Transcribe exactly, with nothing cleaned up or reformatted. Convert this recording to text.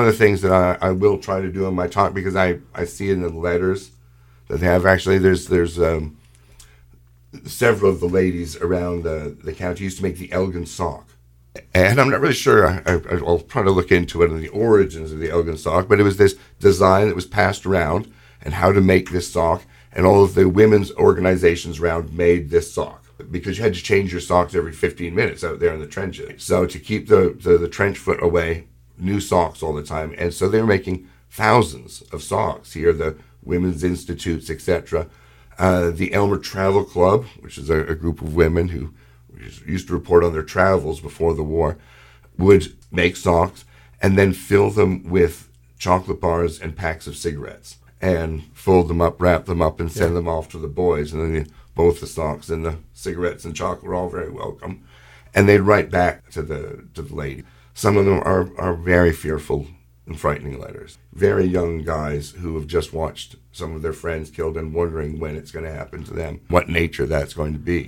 of the things that I, I will try to do in my talk, because I, I see in the letters that they have, actually, there's there's um, several of the ladies around the, the county used to make the Elgin sock. And I'm not really sure, I, I, I'll try to look into it and the origins of the Elgin sock, but it was this design that was passed around and how to make this sock, and all of the women's organizations around made this sock, because you had to change your socks every fifteen minutes out there in the trenches. So to keep the, the, the trench foot away, new socks all the time. And so they were making thousands of socks here, the Women's Institutes, et cetera. Uh, the Elmer Travel Club, which is a, a group of women who used to report on their travels before the war, would make socks and then fill them with chocolate bars and packs of cigarettes and fold them up, wrap them up, and send yeah. them off to the boys. And then the, both the socks and the cigarettes and chocolate were all very welcome. And they'd write back to the to the lady. Some of them are, are very fearful and frightening letters. Very young guys who have just watched some of their friends killed and wondering when it's going to happen to them, what nature that's going to be.